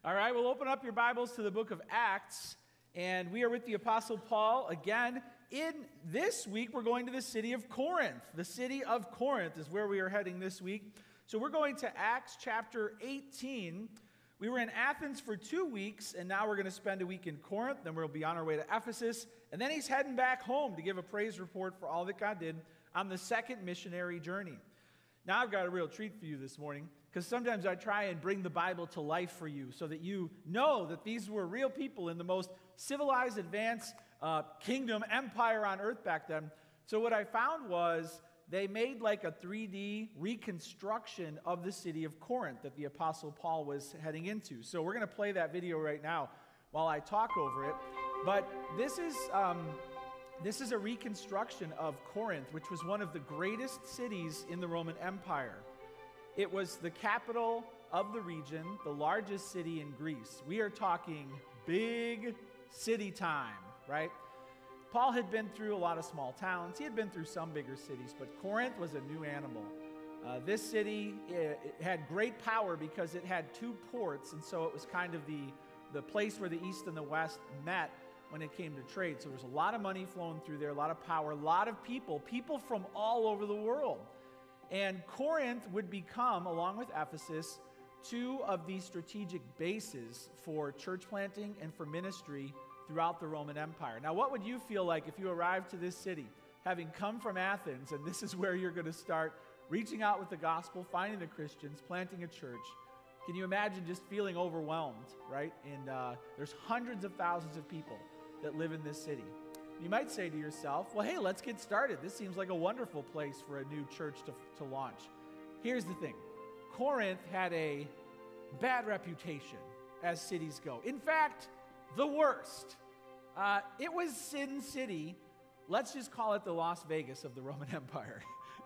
All right, we'll open up your Bibles to the book of Acts, and we are with the Apostle Paul again. In this week, we're going to the city of Corinth. The city of Corinth is where we are heading this week. So we're going to Acts chapter 18. We were in Athens for 2 weeks, and now we're going to spend a week in Corinth. Then we'll be on our way to Ephesus, and then he's heading back home to give a praise report for all that God did on the second missionary journey. Now I've got a real treat for you this morning, because sometimes I try and bring the Bible to life for you so that you know that these were real people in the most civilized, advanced kingdom, empire on earth back then. So what I found was they made like a 3D reconstruction of the city of Corinth that the Apostle Paul was heading into. So we're going to play that video right now while I talk over it. But this is a reconstruction of Corinth, which was one of the greatest cities in the Roman Empire. It was the capital of the region, the largest city in Greece. We are talking big city time, right? Paul had been through a lot of small towns. He had been through some bigger cities, but Corinth was a new animal. This city it had great power because it had two ports, and so it was kind of the place where the East and the West met when it came to trade. So there was a lot of money flowing through there, a lot of power, a lot of people from all over the world. And Corinth would become, along with Ephesus, two of the strategic bases for church planting and for ministry throughout the Roman Empire. Now, what would you feel like if you arrived to this city, having come from Athens, and this is where you're going to start reaching out with the gospel, finding the Christians, planting a church? Can you imagine just feeling overwhelmed, right? And there's hundreds of thousands of people that live in this city. You might say to yourself, well, hey, let's get started. This seems like a wonderful place for a new church to launch. Here's the thing. Corinth had a bad reputation as cities go. In fact, the worst. It was Sin City. Let's just call it the Las Vegas of the Roman Empire.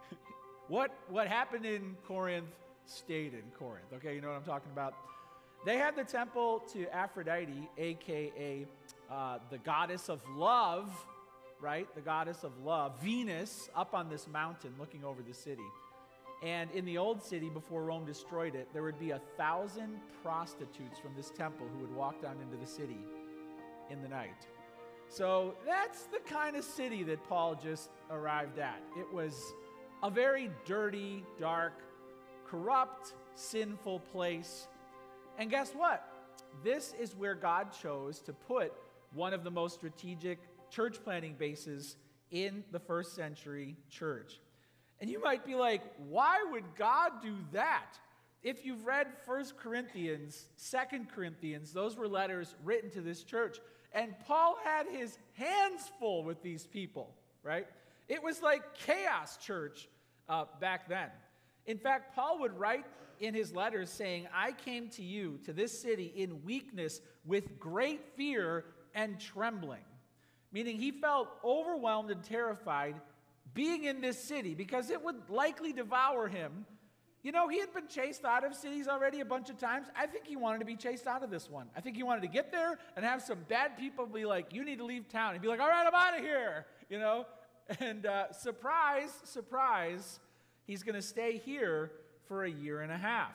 What happened in Corinth stayed in Corinth. Okay, you know what I'm talking about? They had the temple to Aphrodite, a.k.a. The goddess of love, right? The goddess of love, Venus, up on this mountain looking over the city. And in the old city, before Rome destroyed it, there would be 1,000 prostitutes from this temple who would walk down into the city in the night. So that's the kind of city that Paul just arrived at. It was a very dirty, dark, corrupt, sinful place. And guess what? This is where God chose to put one of the most strategic church planting bases in the first century church. And you might be like, why would God do that? If you've read 1 Corinthians, 2 Corinthians, those were letters written to this church. And Paul had his hands full with these people, right? It was like chaos church back then. In fact, Paul would write in his letters saying, I came to you, to this city, in weakness with great fear and trembling. Meaning he felt overwhelmed and terrified being in this city because it would likely devour him. You know, he had been chased out of cities already a bunch of times. I think he wanted to be chased out of this one. I think he wanted to get there and have some bad people be like, you need to leave town. He'd be like, all right, I'm out of here, you know. And surprise, surprise, he's going to stay here for a year and a half.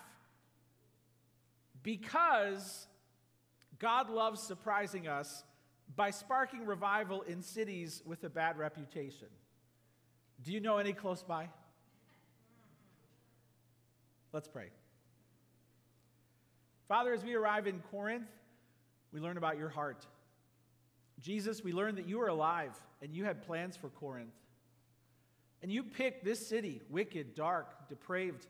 Because God loves surprising us by sparking revival in cities with a bad reputation. Do you know any close by? Let's pray. Father, as we arrive in Corinth, we learn about your heart. Jesus, we learn that you are alive and you had plans for Corinth. And you picked this city, wicked, dark, depraved,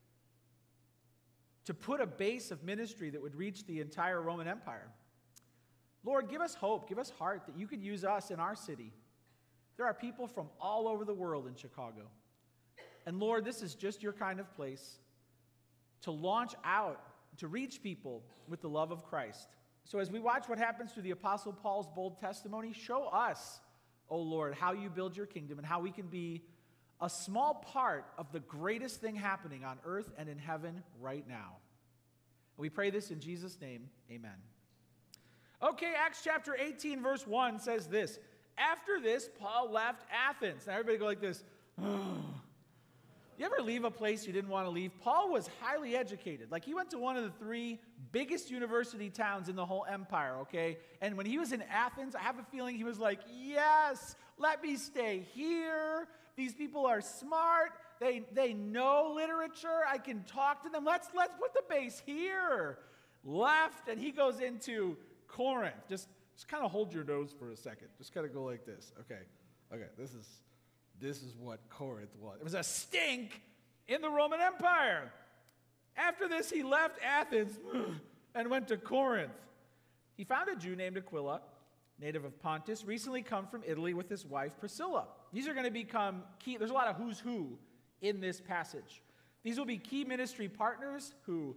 to put a base of ministry that would reach the entire Roman Empire. Lord, give us hope, give us heart that you could use us in our city. There are people from all over the world in Chicago. And Lord, this is just your kind of place to launch out, to reach people with the love of Christ. So as we watch what happens through the Apostle Paul's bold testimony, show us, oh Lord, how you build your kingdom and how we can be a small part of the greatest thing happening on earth and in heaven right now. We pray this in Jesus' name, amen. Okay, Acts chapter 18, verse 1 says this. After this, Paul left Athens. Now everybody go like this. You ever leave a place you didn't want to leave? Paul was highly educated. Like, he went to one of the 3 biggest university towns in the whole empire, okay? And when he was in Athens, I have a feeling he was like, yes, let me stay here. These people are smart. They know literature. I can talk to them. Let's put the base here. Left, and he goes into Corinth. Just kind of hold your nose for a second. Just kind of go like this. Okay, this is what Corinth was. It was a stink in the Roman Empire. After this, he left Athens and went to Corinth. He found a Jew named Aquila, native of Pontus, recently come from Italy with his wife Priscilla. These are going to become key. There's a lot of who's who in this passage. These will be key ministry partners who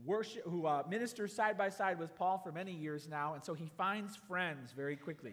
minister side by side with Paul for many years now, and so he finds friends very quickly.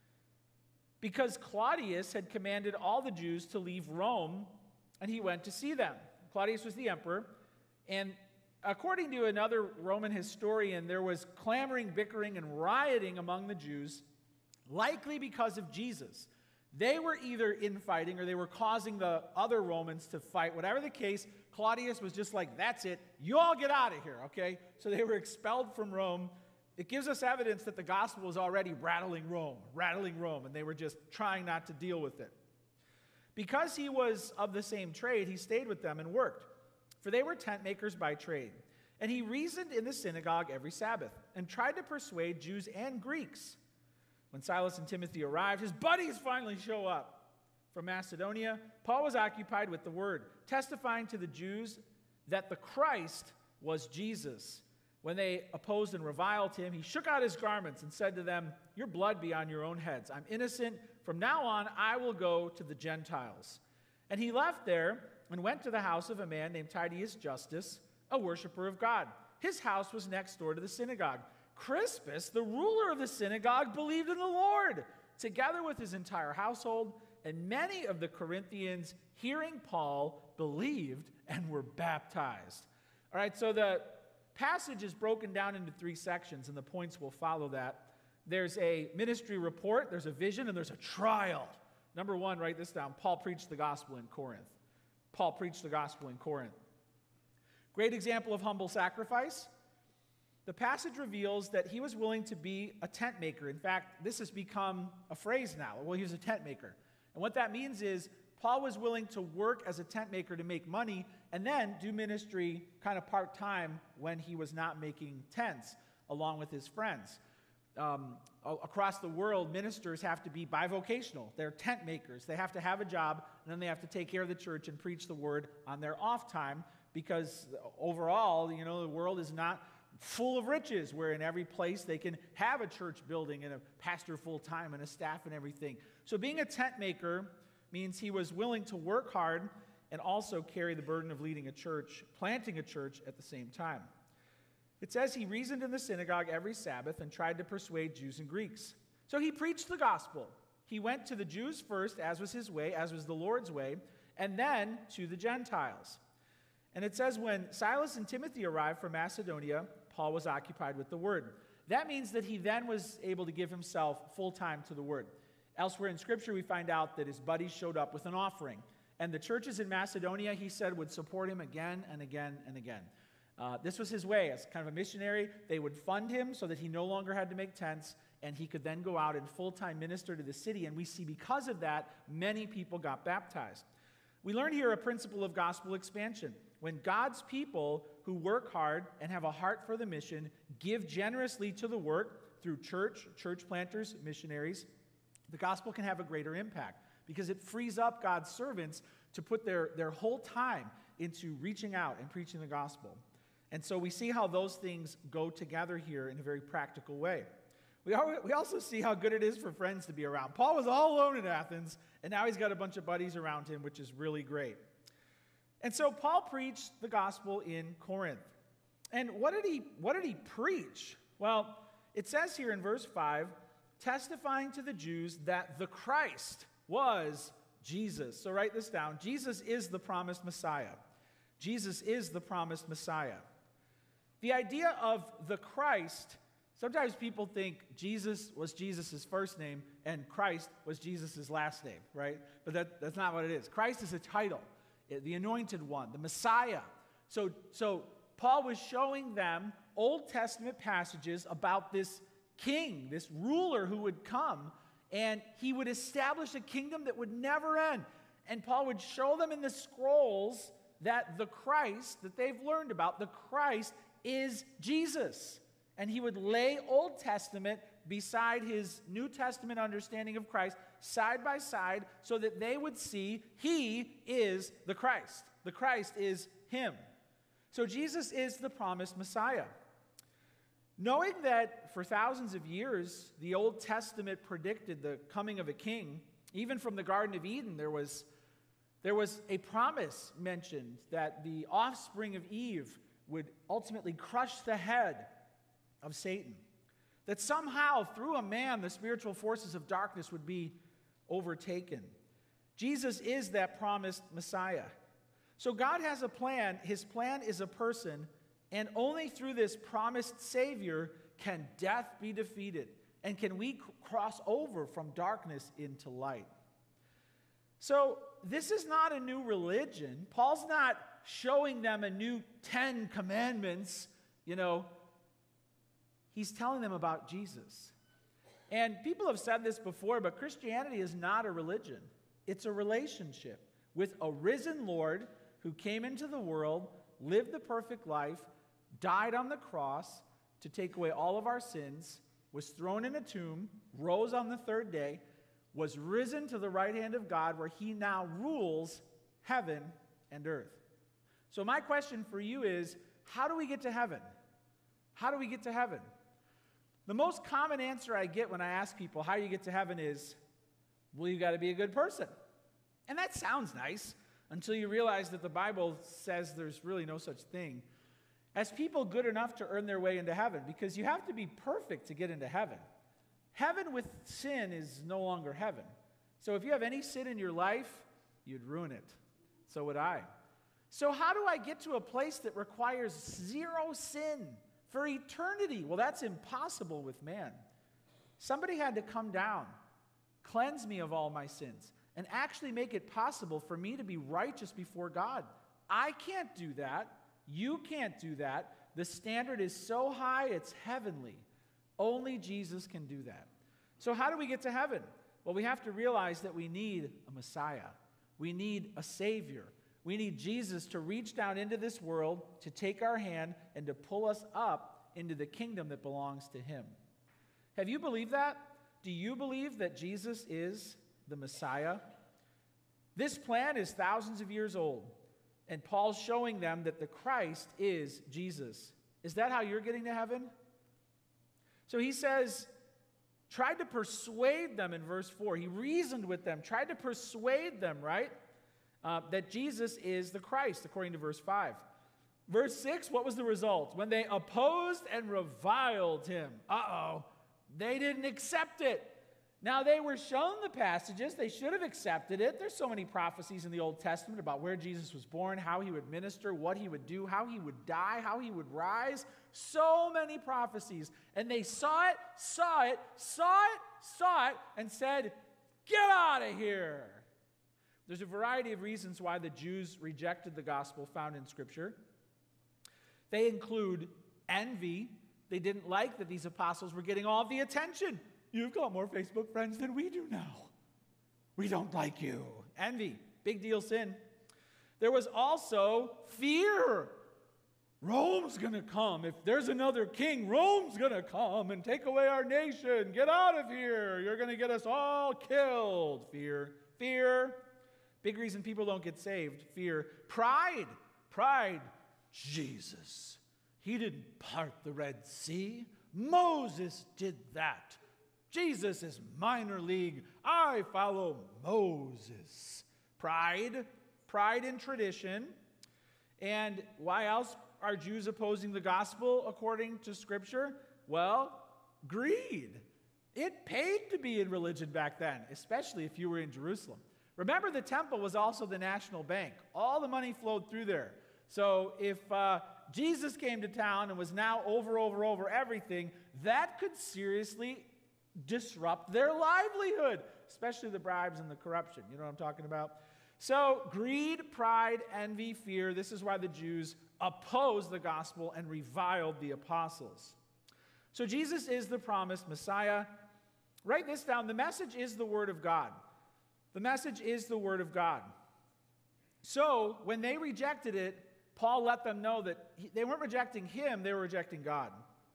Because Claudius had commanded all the Jews to leave Rome, and he went to see them. Claudius was the emperor, and according to another Roman historian, there was clamoring, bickering, and rioting among the Jews, likely because of Jesus. They were either infighting or they were causing the other Romans to fight. Whatever the case, Claudius was just like, that's it, you all get out of here, okay? So they were expelled from Rome. It gives us evidence that the gospel was already rattling Rome, and they were just trying not to deal with it. Because he was of the same trade, he stayed with them and worked, for they were tent makers by trade. And he reasoned in the synagogue every Sabbath and tried to persuade Jews and Greeks. When Silas and Timothy arrived, his buddies finally show up. From Macedonia, Paul was occupied with the word, testifying to the Jews that the Christ was Jesus. When they opposed and reviled him, he shook out his garments and said to them, your blood be on your own heads. I'm innocent. From now on, I will go to the Gentiles. And he left there and went to the house of a man named Titius Justus, a worshiper of God. His house was next door to the synagogue. Crispus, the ruler of the synagogue, believed in the Lord, together with his entire household, and many of the Corinthians, hearing Paul, believed and were baptized. All right, so the passage is broken down into 3 sections, and the points will follow that. There's a ministry report, there's a vision, and there's a trial. Number 1, write this down. Paul preached the gospel in Corinth. Paul preached the gospel in Corinth. Great example of humble sacrifice. The passage reveals that he was willing to be a tent maker. In fact, this has become a phrase now. Well, he was a tent maker. And what that means is Paul was willing to work as a tent maker to make money and then do ministry kind of part-time when he was not making tents along with his friends. Across the world, ministers have to be bivocational. They're tent makers. They have to have a job, and then they have to take care of the church and preach the word on their off time because overall, the world is not full of riches, where in every place they can have a church building and a pastor full-time and a staff and everything. So being a tent maker means he was willing to work hard and also carry the burden of leading a church, planting a church at the same time. It says he reasoned in the synagogue every Sabbath and tried to persuade Jews and Greeks. So he preached the gospel. He went to the Jews first, as was his way, as was the Lord's way, and then to the Gentiles. And it says when Silas and Timothy arrived from Macedonia, Paul was occupied with the word. That means that he then was able to give himself full-time to the word. Elsewhere in Scripture, we find out that his buddies showed up with an offering. And the churches in Macedonia, he said, would support him again and again and again. This was his way. As kind of a missionary, they would fund him so that he no longer had to make tents, and he could then go out and full-time minister to the city. And we see because of that, many people got baptized. We learn here a principle of gospel expansion. When God's people who work hard and have a heart for the mission give generously to the work through church planters, missionaries, the gospel can have a greater impact because it frees up God's servants to put their whole time into reaching out and preaching the gospel. And so we see how those things go together here in a very practical way. We also see how good it is for friends to be around. Paul was all alone in Athens, and now he's got a bunch of buddies around him, which is really great. And so Paul preached the gospel in Corinth. And what did he preach? Well, it says here in verse 5, testifying to the Jews that the Christ was Jesus. So write this down. Jesus is the promised Messiah. Jesus is the promised Messiah. The idea of the Christ, sometimes people think Jesus was Jesus' first name and Christ was Jesus' last name, right? But that's not what it is. Christ is a title. the anointed one, the Messiah. So Paul was showing them Old Testament passages about this king, this ruler who would come, and he would establish a kingdom that would never end. And Paul would show them in the scrolls that the Christ that they've learned about, the Christ is Jesus. And he would lay Old Testament beside his New Testament understanding of Christ, side by side, so that they would see he is the Christ. The Christ is him. So Jesus is the promised Messiah. Knowing that for thousands of years, the Old Testament predicted the coming of a king, even from the Garden of Eden, there was a promise mentioned that the offspring of Eve would ultimately crush the head of Satan. That somehow, through a man, the spiritual forces of darkness would be overtaken. Jesus is that promised Messiah. So God has a plan. His plan is a person, and only through this promised Savior can death be defeated, and can we cross over from darkness into light. So this is not a new religion. Paul's not showing them a new 10 commandments, He's telling them about Jesus. And people have said this before, but Christianity is not a religion. It's a relationship with a risen Lord who came into the world, lived the perfect life, died on the cross to take away all of our sins, was thrown in a tomb, rose on the third day, was risen to the right hand of God, where he now rules heaven and earth. So my question for you is, how do we get to heaven? How do we get to heaven? The most common answer I get when I ask people how you get to heaven is, well, you got to be a good person. And that sounds nice until you realize that the Bible says there's really no such thing as people good enough to earn their way into heaven, because you have to be perfect to get into heaven. Heaven with sin is no longer heaven. So if you have any sin in your life, you'd ruin it. So would I. So how do I get to a place that requires zero sin for eternity? Well, that's impossible with man. Somebody had to come down, cleanse me of all my sins, and actually make it possible for me to be righteous before God. I can't do that. You can't do that. The standard is so high, it's heavenly. Only Jesus can do that. So how do we get to heaven? Well, we have to realize that we need a Messiah. We need a Savior. We need Jesus to reach down into this world, to take our hand, and to pull us up into the kingdom that belongs to him. Have you believed that? Do you believe that Jesus is the Messiah? This plan is thousands of years old, and Paul's showing them that the Christ is Jesus. Is that how you're getting to heaven? So he says, tried to persuade them in verse 4. He reasoned with them, tried to persuade them, right? That Jesus is the Christ, according to verse 5. Verse 6, what was the result? When they opposed and reviled him. They didn't accept it. Now, they were shown the passages. They should have accepted it. There's so many prophecies in the Old Testament about where Jesus was born, how he would minister, what he would do, how he would die, how he would rise. So many prophecies. And they saw it, and said, get out of here. There's a variety of reasons why the Jews rejected the gospel found in Scripture. They include envy. They didn't like that these apostles were getting all of the attention. You've got more Facebook friends than we do now. We don't like you. Envy, big deal sin. There was also fear. Rome's going to come. If there's another king, Rome's going to come and take away our nation. Get out of here. You're going to get us all killed. Fear. Big reason people don't get saved. Fear. Pride. Jesus. He didn't part the Red Sea. Moses did that. Jesus is minor league. I follow Moses. Pride in tradition. And why else are Jews opposing the gospel according to Scripture? Well, greed. It paid to be in religion back then, especially if you were in Jerusalem. Remember, the temple was also the national bank. All the money flowed through there. So if Jesus came to town and was now over everything, that could seriously disrupt their livelihood, especially the bribes and the corruption. You know what I'm talking about? So, greed, pride, envy, fear, this is why the Jews opposed the gospel and reviled the apostles. So, Jesus is the promised Messiah. Write this down. The message is the Word of God. The message is the Word of God. So, when they rejected it, Paul let them know that they weren't rejecting him, they were rejecting God.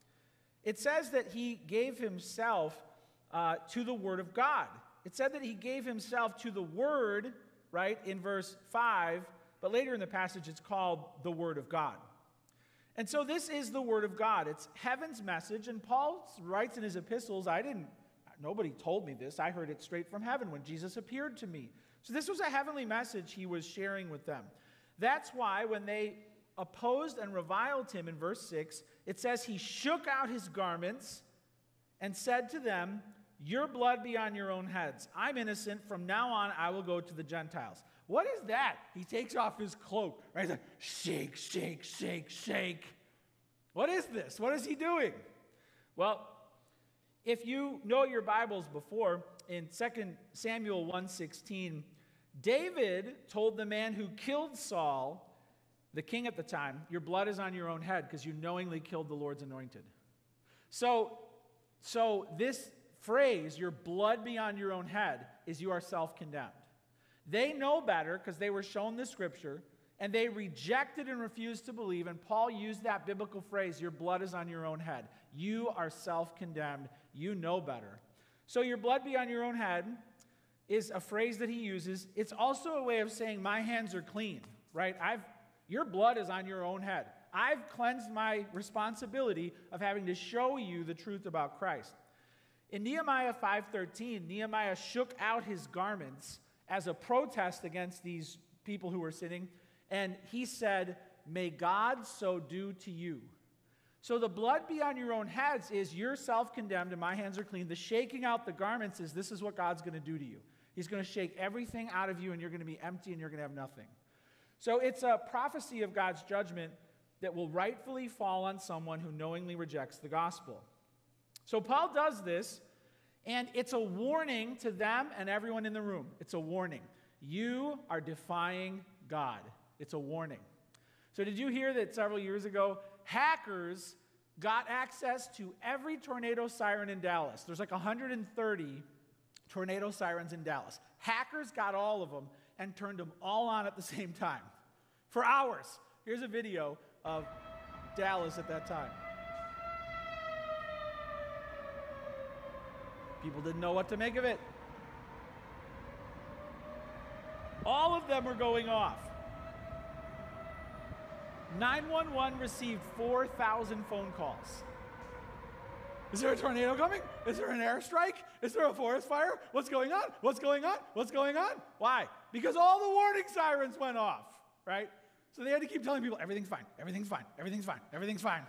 It says that he gave himself to the Word of God. It said that he gave himself to the Word, right, in verse 5, but later in the passage it's called the Word of God. And so this is the Word of God. It's heaven's message, and Paul writes in his epistles, nobody told me this. I heard it straight from heaven when Jesus appeared to me. So this was a heavenly message he was sharing with them. That's why when they opposed and reviled him in verse 6, it says he shook out his garments and said to them, "Your blood be on your own heads. I'm innocent. From now on, I will go to the Gentiles." What is that? He takes off his cloak, right? He's like, shake, shake, shake, shake. What is this? What is he doing? Well, if you know your Bibles before, in 2 Samuel 1:16, David told the man who killed Saul, the king at the time, "Your blood is on your own head because you knowingly killed the Lord's anointed." So this phrase, "your blood be on your own head," is you are self-condemned. They know better because they were shown the scripture, and they rejected and refused to believe, and Paul used that biblical phrase, "Your blood is on your own head." You are self-condemned. You know better. So "your blood be on your own head" is a phrase that he uses. It's also a way of saying, "My hands are clean," right? Your blood is on your own head. I've cleansed my responsibility of having to show you the truth about Christ. In Nehemiah 5:13, Nehemiah shook out his garments as a protest against these people who were sinning, and he said, "May God so do to you." So the blood be on your own heads is you're self-condemned and my hands are clean. The shaking out the garments is this is what God's going to do to you. He's going to shake everything out of you and you're going to be empty and you're going to have nothing. So it's a prophecy of God's judgment that will rightfully fall on someone who knowingly rejects the gospel. So Paul does this, and it's a warning to them and everyone in the room. It's a warning. You are defying God. It's a warning. So did you hear that several years ago, hackers got access to every tornado siren in Dallas? There's like 130 tornado sirens in Dallas. Hackers got all of them and turned them all on at the same time for hours. Here's a video of Dallas at that time. People didn't know what to make of it. All of them were going off. 911 received 4,000 phone calls. Is there a tornado coming? Is there an airstrike? Is there a forest fire? What's going on? What's going on? What's going on? Why? Because all the warning sirens went off, right? So they had to keep telling people, everything's fine, everything's fine, everything's fine, everything's fine.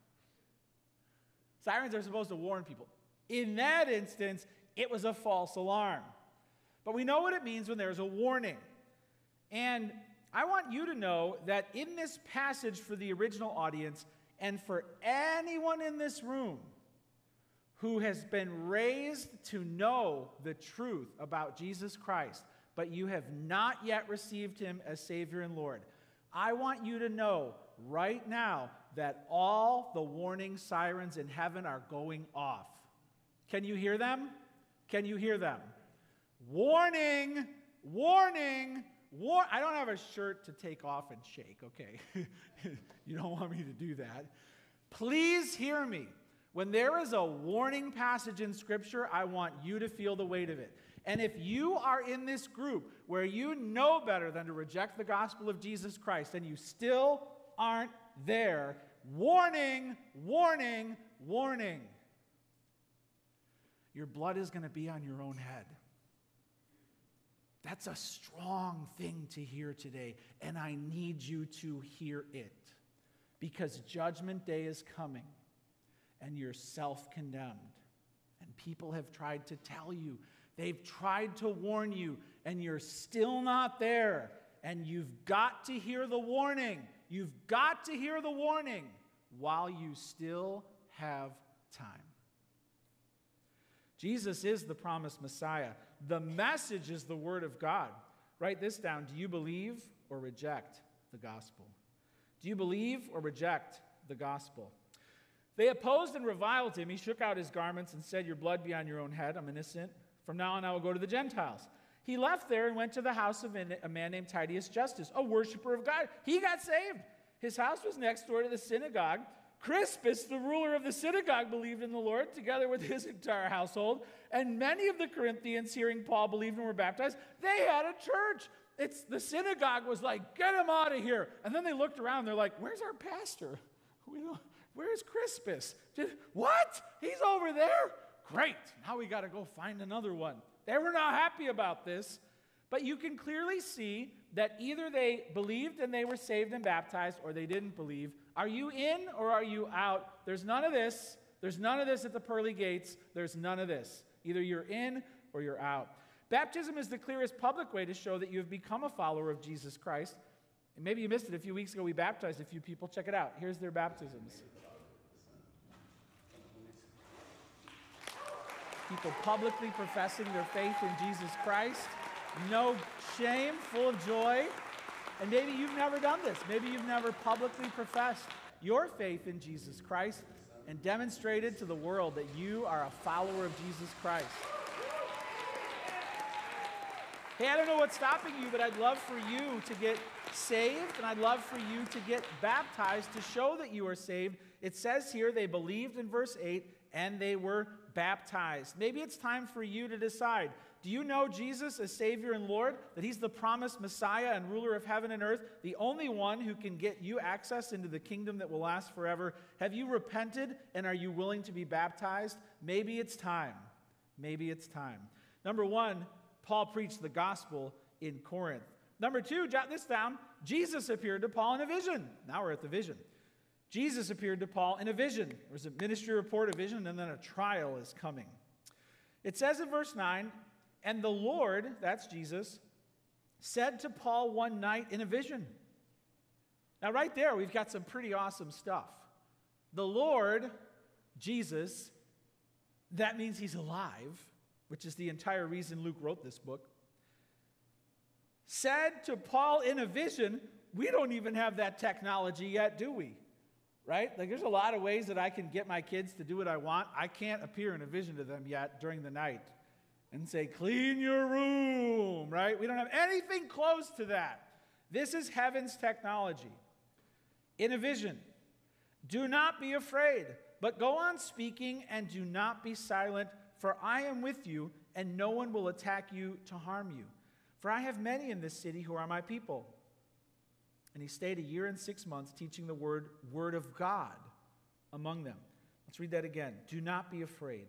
Sirens are supposed to warn people. In that instance, it was a false alarm. But we know what it means when there's a warning. And I want you to know that in this passage for the original audience, and for anyone in this room who has been raised to know the truth about Jesus Christ, but you have not yet received him as Savior and Lord, I want you to know right now that all the warning sirens in heaven are going off. Can you hear them? Can you hear them? Warning, warning, I don't have a shirt to take off and shake, okay? You don't want me to do that. Please hear me. When there is a warning passage in Scripture, I want you to feel the weight of it. And if you are in this group where you know better than to reject the gospel of Jesus Christ and you still aren't there, warning, warning, warning. Your blood is going to be on your own head. That's a strong thing to hear today, and I need you to hear it because Judgment Day is coming. And you're self-condemned. And people have tried to tell you. They've tried to warn you. And you're still not there. And you've got to hear the warning. You've got to hear the warning while you still have time. Jesus is the promised Messiah. The message is the Word of God. Write this down. Do you believe or reject the gospel? Do you believe or reject the gospel? They opposed and reviled him. He shook out his garments and said, "Your blood be on your own head. I'm innocent. From now on I will go to the Gentiles." He left there and went to the house of a man named Titius Justus, a worshiper of God. He got saved. His house was next door to the synagogue. Crispus, the ruler of the synagogue, believed in the Lord, together with his entire household. And many of the Corinthians, hearing Paul, believed and were baptized. They had a church. The synagogue was like, "Get him out of here." And then they looked around. They're like, "Where's our pastor? Where's Crispus? What? He's over there? Great. Now we got to go find another one." They were not happy about this. But you can clearly see that either they believed and they were saved and baptized, or they didn't believe. Are you in or are you out? There's none of this. There's none of this at the pearly gates. There's none of this. Either you're in or you're out. Baptism is the clearest public way to show that you have become a follower of Jesus Christ. And maybe you missed it a few weeks ago. We baptized a few people. Check it out. Here's their baptisms. People publicly professing their faith in Jesus Christ. No shame, full of joy. And maybe you've never done this. Maybe you've never publicly professed your faith in Jesus Christ and demonstrated to the world that you are a follower of Jesus Christ. Hey, I don't know what's stopping you, but I'd love for you to get saved, and I'd love for you to get baptized to show that you are saved. It says here they believed in verse 8, and they were baptized. Maybe it's time for you to decide. Do you know Jesus as Savior and Lord? That He's the promised Messiah and ruler of heaven and earth, the only one who can get you access into the kingdom that will last forever? Have you repented, and are you willing to be baptized? Maybe it's time. Maybe it's time. Number one, Paul preached the gospel in Corinth. Number two, jot this down. Jesus appeared to Paul in a vision. Now we're at the vision. Jesus appeared to Paul in a vision. There's a ministry report, a vision, and then a trial is coming. It says in verse 9, "And the Lord," that's Jesus, "said to Paul one night in a vision." Now right there, we've got some pretty awesome stuff. The Lord, Jesus, that means He's alive, which is the entire reason Luke wrote this book, said to Paul in a vision. We don't even have that technology yet, do we? Right? Like, there's a lot of ways that I can get my kids to do what I want. I can't appear in a vision to them yet during the night and say, "Clean your room," right? We don't have anything close to that. This is heaven's technology. In a vision, "Do not be afraid, but go on speaking and do not be silent, for I am with you, and no one will attack you to harm you. For I have many in this city who are my people." And he stayed 1 year and 6 months teaching the word of God among them. Let's read that again. "Do not be afraid.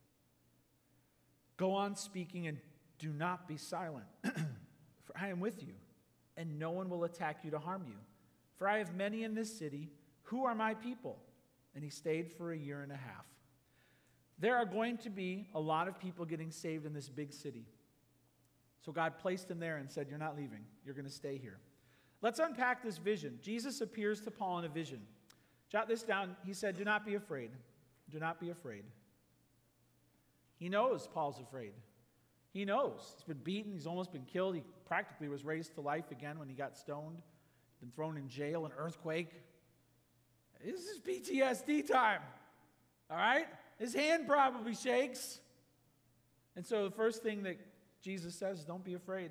Go on speaking and do not be silent. For I am with you, and no one will attack you to harm you. For I have many in this city who are my people." And he stayed for 1.5 years. There are going to be a lot of people getting saved in this big city. So God placed him there and said, "You're not leaving. You're going to stay here." Let's unpack this vision. Jesus appears to Paul in a vision. Jot this down. He said, "Do not be afraid. Do not be afraid." He knows Paul's afraid. He knows. He's been beaten. He's almost been killed. He practically was raised to life again when he got stoned. Been thrown in jail, an earthquake. This is PTSD time. All right? His hand probably shakes. And so the first thing that Jesus says is, don't be afraid.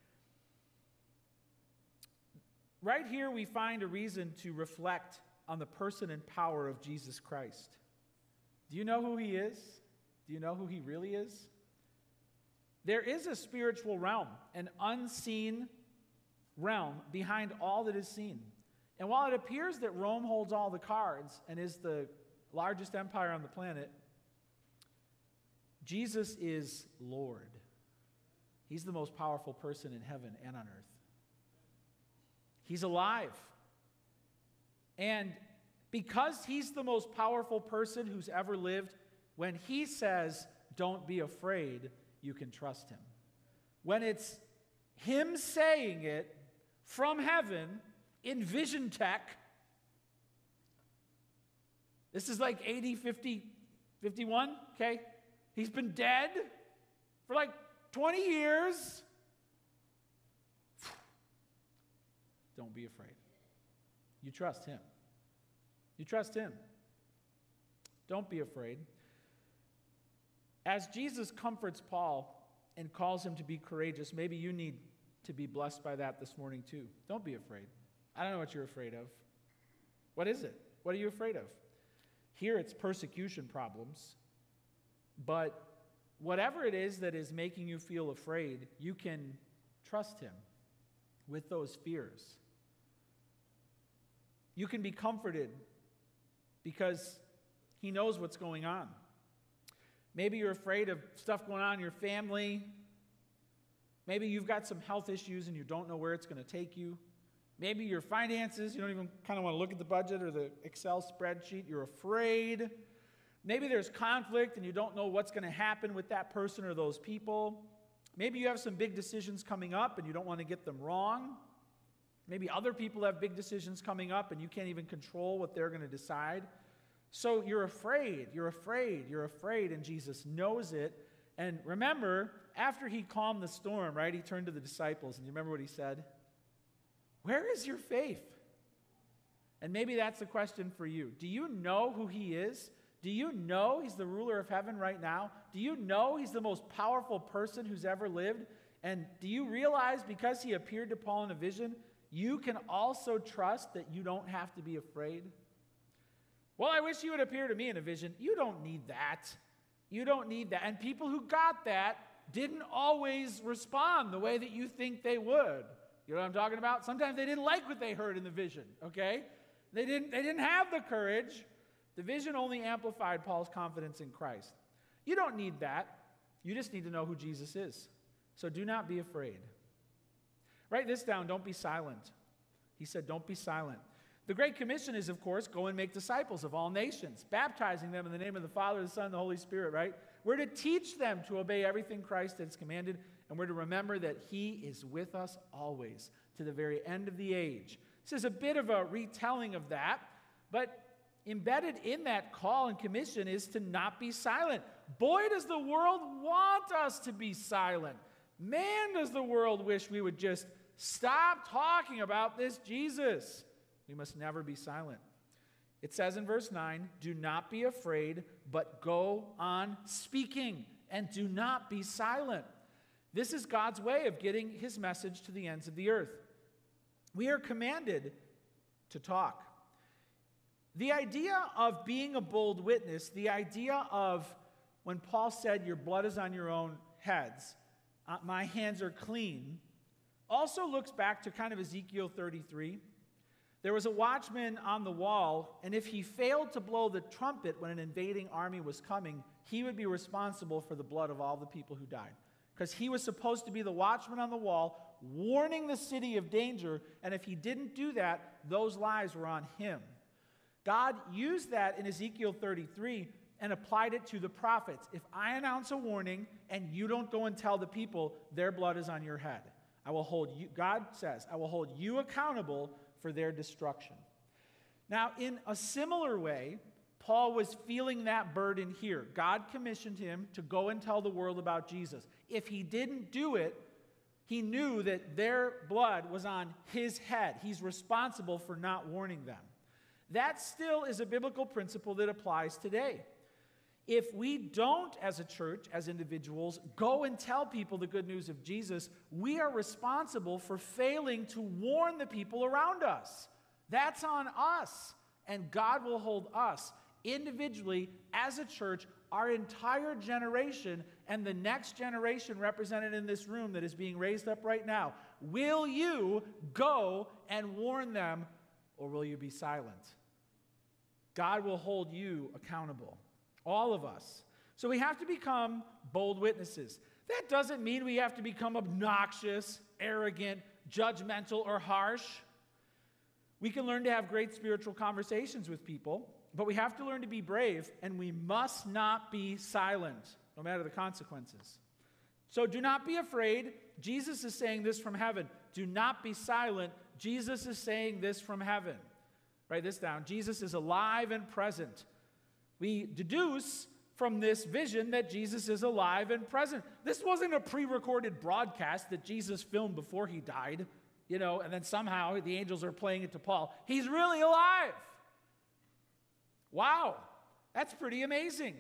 Right here we find a reason to reflect on the person and power of Jesus Christ. Do you know who He is? Do you know who He really is? There is a spiritual realm, an unseen realm behind all that is seen. And while it appears that Rome holds all the cards and is the largest empire on the planet, Jesus is Lord. He's the most powerful person in heaven and on earth. He's alive. And because He's the most powerful person who's ever lived, when He says, "Don't be afraid," you can trust Him. When it's Him saying it from heaven in vision tech, this is like AD 51, okay? He's been dead for like 20 years. don't be afraid. You trust him. You trust him. Don't be afraid. As Jesus comforts Paul and calls him to be courageous, maybe you need to be blessed by that this morning too. Don't be afraid. I don't know what you're afraid of. What is it? What are you afraid of? Here it's persecution problems. But whatever it is that is making you feel afraid, you can trust him with those fears. You can be comforted because he knows what's going on. Maybe you're afraid of stuff going on in your family. Maybe you've got some health issues and you don't know where it's going to take you. Maybe your finances, you don't even kind of want to look at the budget or the Excel spreadsheet. You're afraid. Maybe there's conflict and you don't know what's going to happen with that person or those people. Maybe you have some big decisions coming up and you don't want to get them wrong. Maybe other people have big decisions coming up and you can't even control what they're going to decide. So you're afraid, and Jesus knows it. And remember, after he calmed the storm, right, he turned to the disciples, and you remember what he said? Where is your faith? And maybe that's the question for you. Do you know who he is? Do you know he's the ruler of heaven right now? Do you know he's the most powerful person who's ever lived? And do you realize because he appeared to Paul in a vision, you can also trust that you don't have to be afraid? Well, I wish you would appear to me in a vision. You don't need that. You don't need that. And people who got that didn't always respond the way that you think they would. You know what I'm talking about? Sometimes they didn't like what they heard in the vision, okay? They didn't have the courage. The vision only amplified Paul's confidence in Christ. You don't need that. You just need to know who Jesus is. So do not be afraid. Write this down. Don't be silent. He said, don't be silent. The Great Commission is, of course, go and make disciples of all nations, baptizing them in the name of the Father, the Son, and the Holy Spirit, right? We're to teach them to obey everything Christ has commanded, and we're to remember that he is with us always to the very end of the age. This is a bit of a retelling of that, but embedded in that call and commission is to not be silent. Boy, does the world want us to be silent. Man, does the world wish we would just stop talking about this Jesus. We must never be silent. It says in verse 9, do not be afraid, but go on speaking, and do not be silent. This is God's way of getting his message to the ends of the earth. We are commanded to talk. The idea of being a bold witness, the idea of when Paul said, your blood is on your own heads, my hands are clean, also looks back to kind of Ezekiel 33. There was a watchman on the wall, and if he failed to blow the trumpet when an invading army was coming, he would be responsible for the blood of all the people who died. Because he was supposed to be the watchman on the wall, warning the city of danger, and if he didn't do that, those lives were on him. God used that in Ezekiel 33 and applied it to the prophets. If I announce a warning and you don't go and tell the people, their blood is on your head. I will hold you, God says, I will hold you accountable for their destruction. Now, in a similar way, Paul was feeling that burden here. God commissioned him to go and tell the world about Jesus. If he didn't do it, he knew that their blood was on his head. He's responsible for not warning them. That still is a biblical principle that applies today. If we don't, as a church, as individuals, go and tell people the good news of Jesus, we are responsible for failing to warn the people around us. That's on us. And God will hold us individually, as a church, our entire generation, and the next generation represented in this room that is being raised up right now. Will you go and warn them, or will you be silent? God will hold you accountable. All of us. So we have to become bold witnesses. That doesn't mean we have to become obnoxious, arrogant, judgmental, or harsh. We can learn to have great spiritual conversations with people, but we have to learn to be brave, and we must not be silent, no matter the consequences. So do not be afraid. Jesus is saying this from heaven. Do not be silent. Jesus is saying this from heaven. Write this down. Jesus is alive and present. We deduce from this vision that Jesus is alive and present. This wasn't a pre-recorded broadcast that Jesus filmed before he died. and then somehow the angels are playing it to Paul. He's really alive. Wow, that's pretty amazing.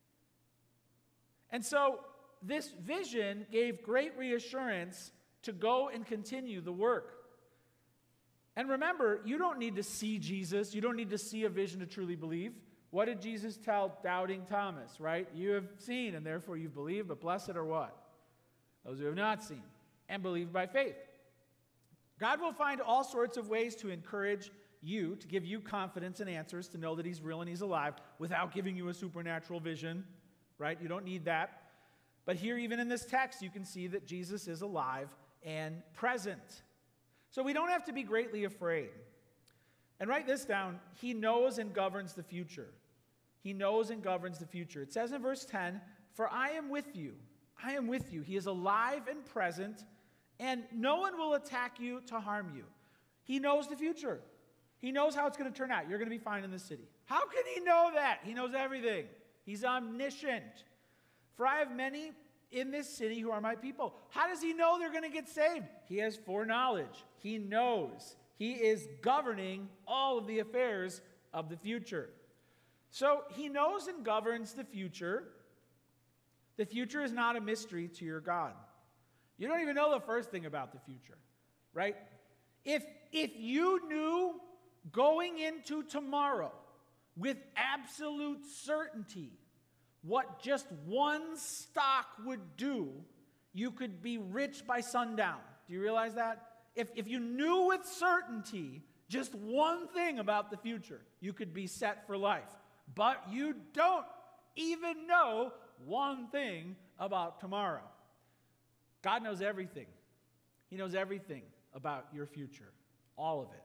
And so this vision gave great reassurance to go and continue the work. And remember, you don't need to see Jesus. You don't need to see a vision to truly believe. What did Jesus tell doubting Thomas, right? You have seen, and therefore you've believed, but blessed are what? Those who have not seen and believed by faith. God will find all sorts of ways to encourage you, to give you confidence and answers, to know that he's real and he's alive, without giving you a supernatural vision, right? You don't need that. But here, even in this text, you can see that Jesus is alive and present. So we don't have to be greatly afraid. And write this down. He knows and governs the future. He knows and governs the future. It says in verse 10, "For I am with you. I am with you." He is alive and present, and no one will attack you to harm you. He knows the future. He knows how it's going to turn out. You're going to be fine in this city. How can he know that? He knows everything. He's omniscient. "For I have many in this city who are my people." How does he know they're going to get saved? He has foreknowledge. He knows. He is governing all of the affairs of the future. So he knows and governs the future. The future is not a mystery to your God. You don't even know the first thing about the future, right? If you knew going into tomorrow with absolute certainty what just one stock would do, you could be rich by sundown. Do you realize that? If you knew with certainty just one thing about the future, you could be set for life. But you don't even know one thing about tomorrow. God knows everything. He knows everything about your future, all of it.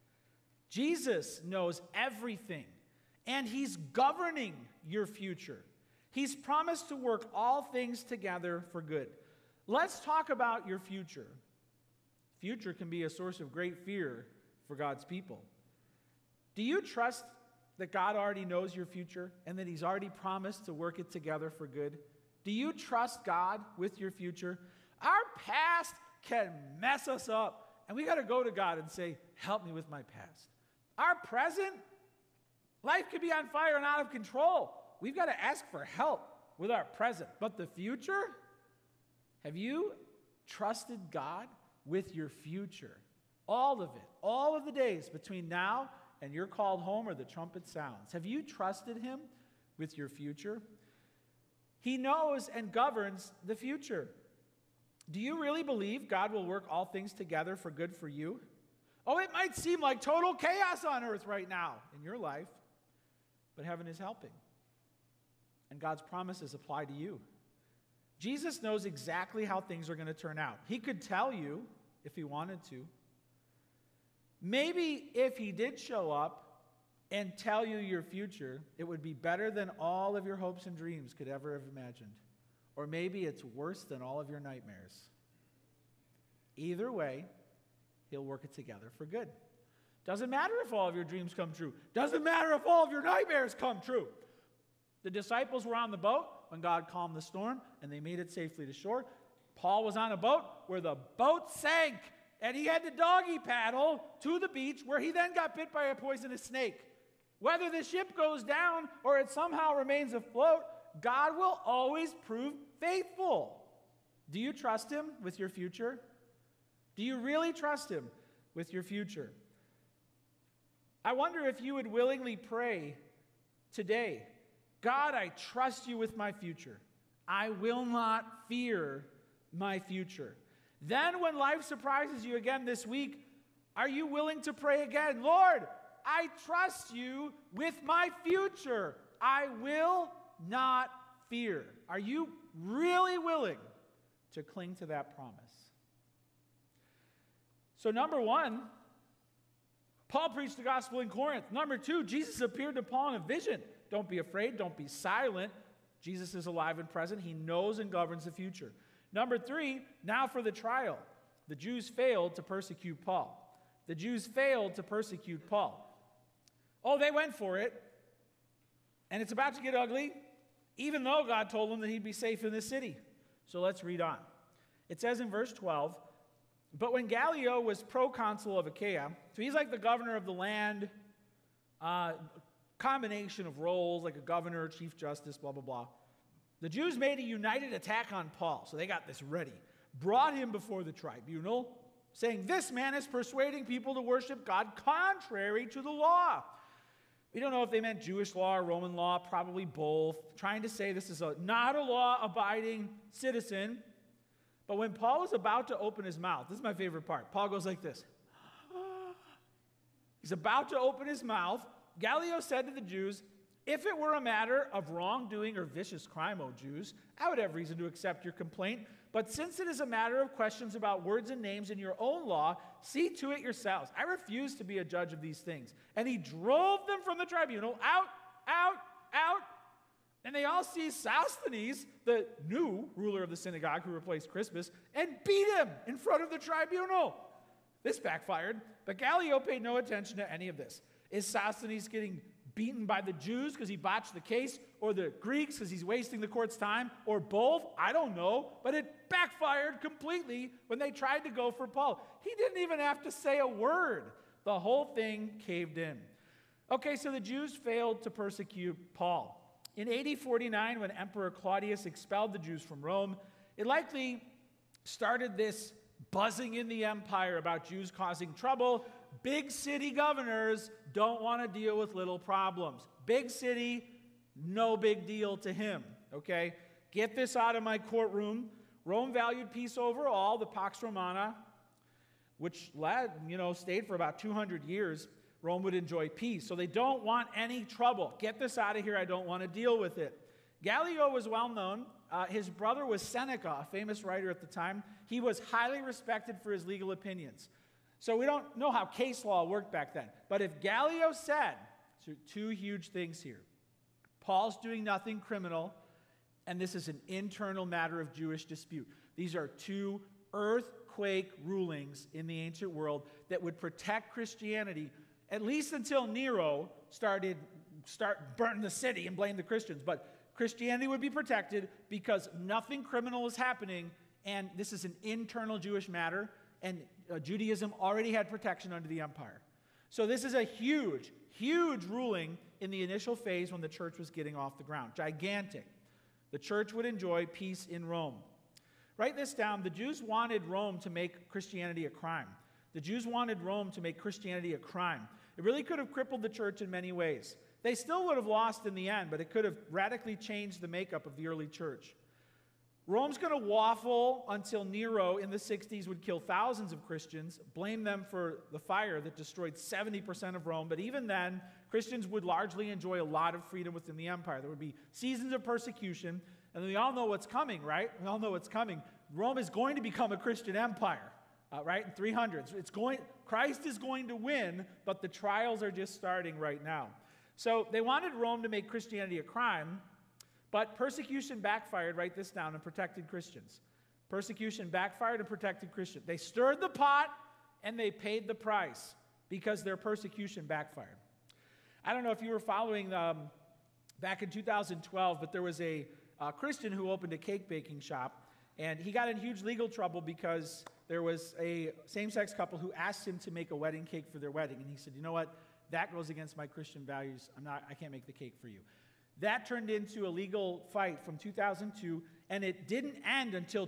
Jesus knows everything, and he's governing your future. He's promised to work all things together for good. Let's talk about your future. Future can be a source of great fear for God's people. Do you trust that God already knows your future and that he's already promised to work it together for good? Do you trust God with your future? Our past can mess us up, and we got to go to God and say, "Help me with my past." Our present, life could be on fire and out of control. We've got to ask for help with our present. But the future? Have you trusted God with your future? All of it. All of the days between now and you're called home or the trumpet sounds. Have you trusted him with your future? He knows and governs the future. Do you really believe God will work all things together for good for you? Oh, it might seem like total chaos on earth right now in your life, but heaven is helping. And God's promises apply to you. Jesus knows exactly how things are going to turn out. He could tell you if he wanted to. Maybe if he did show up and tell you your future, it would be better than all of your hopes and dreams could ever have imagined. Or maybe it's worse than all of your nightmares. Either way, he'll work it together for good. Doesn't matter if all of your dreams come true. Doesn't matter if all of your nightmares come true. The disciples were on the boat when God calmed the storm, and they made it safely to shore. Paul was on a boat where the boat sank, and he had to doggy paddle to the beach where he then got bit by a poisonous snake. Whether the ship goes down or it somehow remains afloat, God will always prove faithful. Do you trust him with your future? Do you really trust him with your future? I wonder if you would willingly pray today, "God, I trust you with my future. I will not fear my future." Then when life surprises you again this week, are you willing to pray again, "Lord, I trust you with my future. I will not fear." Are you really willing to cling to that promise? So number one, Paul preached the gospel in Corinth. Number two, Jesus appeared to Paul in a vision. Don't be afraid. Don't be silent. Jesus is alive and present. He knows and governs the future. Number three, now for the trial. The Jews failed to persecute Paul. The Jews failed to persecute Paul. Oh, they went for it. And it's about to get ugly, even though God told them that he'd be safe in this city. So let's read on. It says in verse 12, But when Gallio was proconsul of Achaia, so he's like the governor of the land, combination of roles, like a governor, chief justice, blah, blah, blah. The Jews made a united attack on Paul, so they got this ready. Brought him before the tribunal, saying, this man is persuading people to worship God contrary to the law. We don't know if they meant Jewish law or Roman law, probably both, trying to say this is not a law-abiding citizen. But when Paul was about to open his mouth, this is my favorite part. Paul goes like this. He's about to open his mouth. Gallio said to the Jews, if it were a matter of wrongdoing or vicious crime, O Jews, I would have reason to accept your complaint. But since it is a matter of questions about words and names in your own law, see to it yourselves. I refuse to be a judge of these things. And he drove them from the tribunal, out, out, out. And they all see Sosthenes, the new ruler of the synagogue who replaced Crispus, and beat him in front of the tribunal. This backfired, but Gallio paid no attention to any of this. Is Sosthenes getting beaten by the Jews because he botched the case, or the Greeks because he's wasting the court's time, or both? I don't know, but it backfired completely when they tried to go for Paul. He didn't even have to say a word. The whole thing caved in. Okay, so the Jews failed to persecute Paul. In AD 49, when Emperor Claudius expelled the Jews from Rome, it likely started this buzzing in the empire about Jews causing trouble. Big city governors don't want to deal with little problems. Big city, no big deal to him, okay? Get this out of my courtroom. Rome valued peace over all, the Pax Romana, which stayed for about 200 years. Rome would enjoy peace. So they don't want any trouble. Get this out of here. I don't want to deal with it. Gallio was well known. His brother was Seneca, a famous writer at the time. He was highly respected for his legal opinions. So we don't know how case law worked back then. But if Gallio said, so two huge things here. Paul's doing nothing criminal, and this is an internal matter of Jewish dispute. These are two earthquake rulings in the ancient world that would protect Christianity, at least until Nero start burning the city and blame the Christians. But Christianity would be protected because nothing criminal is happening, and this is an internal Jewish matter, and Judaism already had protection under the empire. So this is a huge, huge ruling in the initial phase when the church was getting off the ground. Gigantic. The church would enjoy peace in Rome. Write this down. The Jews wanted Rome to make Christianity a crime. The Jews wanted Rome to make Christianity a crime. It really could have crippled the church in many ways. They still would have lost in the end, but it could have radically changed the makeup of the early church. Rome's going to waffle until Nero in the 60s would kill thousands of Christians, blame them for the fire that destroyed 70% of Rome. But even then, Christians would largely enjoy a lot of freedom within the empire. There would be seasons of persecution, and we all know what's coming, right? We all know what's coming. Rome is going to become a Christian empire, right? In 300s. Christ is going to win, but the trials are just starting right now. So they wanted Rome to make Christianity a crime, but persecution backfired, write this down, and protected Christians. Persecution backfired and protected Christians. They stirred the pot, and they paid the price because their persecution backfired. I don't know if you were following back in 2012, but there was a Christian who opened a cake baking shop, and he got in huge legal trouble because there was a same-sex couple who asked him to make a wedding cake for their wedding, and he said, you know what, that goes against my Christian values. I can't make the cake for you. That turned into a legal fight from 2002, and it didn't end until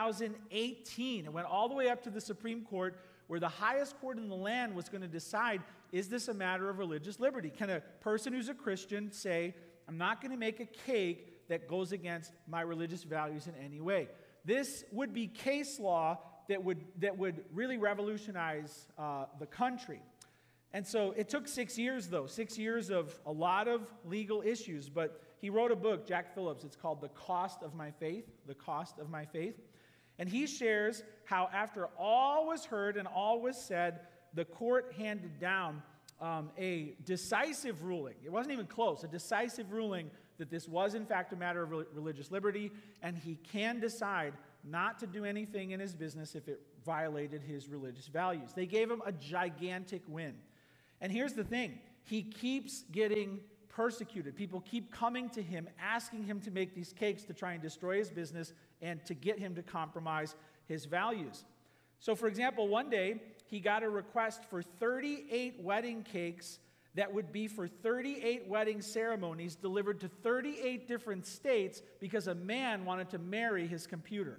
2018. It went all the way up to the Supreme Court, where the highest court in the land was going to decide, is this a matter of religious liberty? Can a person who's a Christian say, I'm not going to make a cake that goes against my religious values in any way? This would be case law that would really revolutionize the country. And so it took 6 years, though, 6 years of a lot of legal issues. But he wrote a book, Jack Phillips. It's called The Cost of My Faith, The Cost of My Faith. And he shares how after all was heard and all was said, the court handed down a decisive ruling. It wasn't even close, a decisive ruling that this was, in fact, a matter of religious liberty, and he can decide not to do anything in his business if it violated his religious values. They gave him a gigantic win. And here's the thing, he keeps getting persecuted. People keep coming to him, asking him to make these cakes to try and destroy his business and to get him to compromise his values. So, for example, one day he got a request for 38 wedding cakes that would be for 38 wedding ceremonies delivered to 38 different states because a man wanted to marry his computer.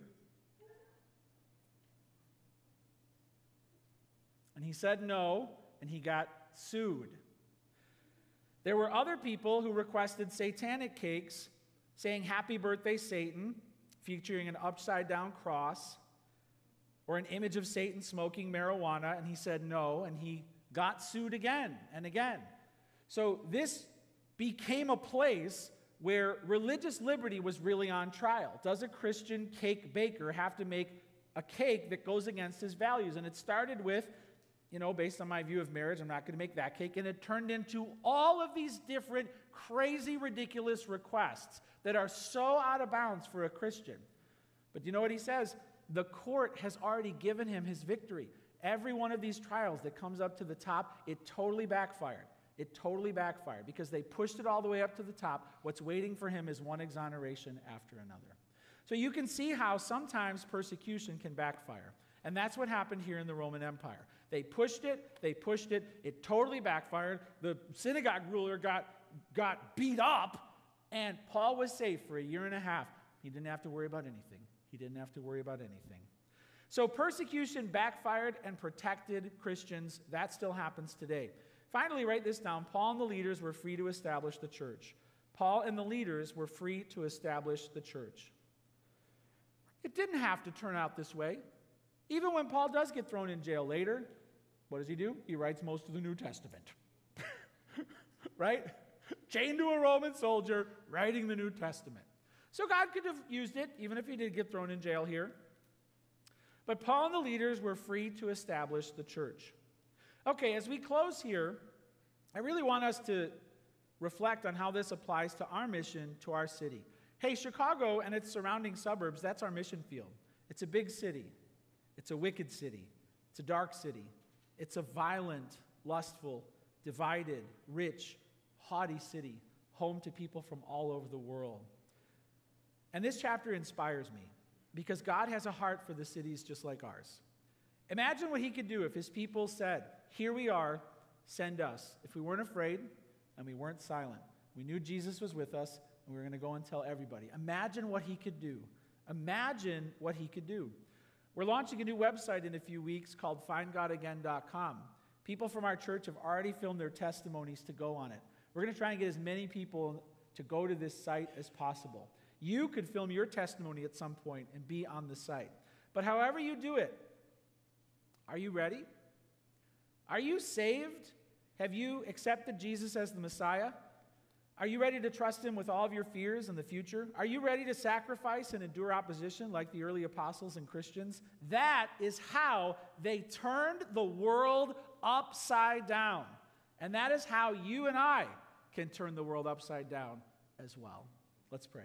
And he said no, and he got sued. There were other people who requested satanic cakes saying "Happy Birthday, Satan," featuring an upside-down cross, or an image of Satan smoking marijuana, and he said no, and he got sued again and again. So this became a place where religious liberty was really on trial. Does a Christian cake baker have to make a cake that goes against his values? And it started with, based on my view of marriage, I'm not going to make that cake. And it turned into all of these different crazy, ridiculous requests that are so out of bounds for a Christian. But you know what he says? The court has already given him his victory. Every one of these trials that comes up to the top, it totally backfired. It totally backfired because they pushed it all the way up to the top. What's waiting for him is one exoneration after another. So you can see how sometimes persecution can backfire. And that's what happened here in the Roman Empire. They pushed it, it totally backfired. The synagogue ruler got beat up, and Paul was safe for a year and a half. He didn't have to worry about anything. So persecution backfired and protected Christians. That still happens today. Finally, write this down. Paul and the leaders were free to establish the church. Paul and the leaders were free to establish the church. It didn't have to turn out this way. Even when Paul does get thrown in jail later, what does he do? He writes most of the New Testament. Right? Chained to a Roman soldier, writing the New Testament. So God could have used it, even if he did get thrown in jail here. But Paul and the leaders were free to establish the church. Okay, as we close here, I really want us to reflect on how this applies to our mission, to our city. Hey, Chicago and its surrounding suburbs, that's our mission field. It's a big city. It's a wicked city. It's a dark city. It's a violent, lustful, divided, rich, haughty city, home to people from all over the world. And this chapter inspires me because God has a heart for the cities just like ours. Imagine what he could do if his people said, "Here we are, send us." If we weren't afraid and we weren't silent, we knew Jesus was with us and we were going to go and tell everybody. Imagine what he could do. Imagine what he could do. We're launching a new website in a few weeks called findgodagain.com. People from our church have already filmed their testimonies to go on it. We're going to try and get as many people to go to this site as possible. You could film your testimony at some point and be on the site. But however you do it, are you ready? Are you saved? Have you accepted Jesus as the Messiah? Are you ready to trust him with all of your fears in the future? Are you ready to sacrifice and endure opposition like the early apostles and Christians? That is how they turned the world upside down. And that is how you and I can turn the world upside down as well. Let's pray.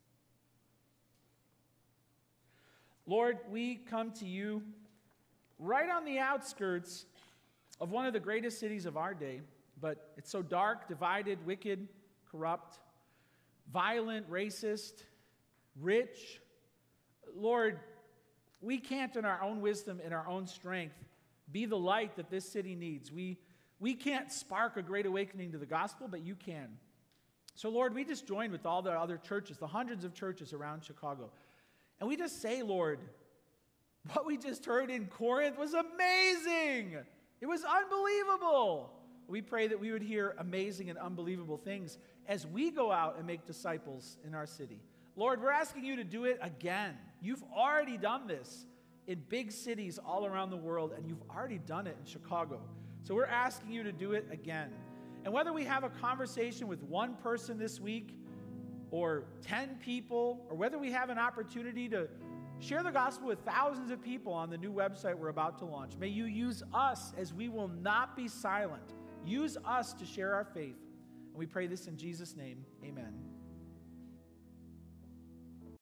Lord, we come to you right on the outskirts of one of the greatest cities of our day, but it's so dark, divided, wicked, corrupt, violent, racist, rich. Lord, we can't in our own wisdom, in our own strength, be the light that this city needs. We can't spark a great awakening to the gospel, but you can. So Lord, we just join with all the other churches, the hundreds of churches around Chicago. And we just say, Lord, what we just heard in Corinth was amazing. It was unbelievable. We pray that we would hear amazing and unbelievable things as we go out and make disciples in our city. Lord, we're asking you to do it again. You've already done this in big cities all around the world, and you've already done it in Chicago. So we're asking you to do it again. And whether we have a conversation with one person this week or 10 people, or whether we have an opportunity to share the gospel with thousands of people on the new website we're about to launch, may you use us as we will not be silent. Use us to share our faith. And we pray this in Jesus' name. Amen.